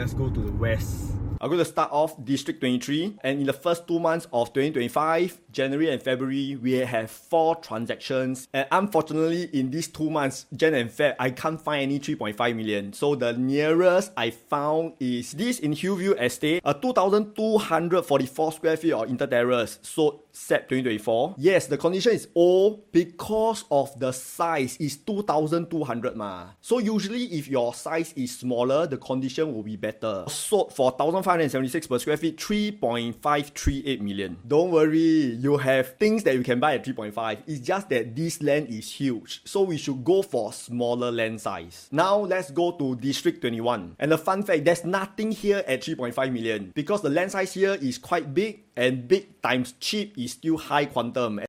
Let's go to the west. I'm going to start off District 23, and in the first 2 months of 2025, January and February, we have 4 transactions. And unfortunately, in these 2 months, Jan and Feb, I can't find any 3.5 million. So the nearest I found is this in Hillview Estate, a 2,244 square feet of inter-terrace, sold Sep 2024. Yes, the condition is old because of the size is 2,200 ma. So usually if your size is smaller, the condition will be better. Sold for 1,576 per square feet, 3.538 million. Don't worry, you have things that you can buy at 3.5. It's just that this land is huge, so we should go for smaller land size. Now let's go to District 21. And the fun fact, there's nothing here at 3.5 million because the land size here is quite big, and big times cheap is still high quantum.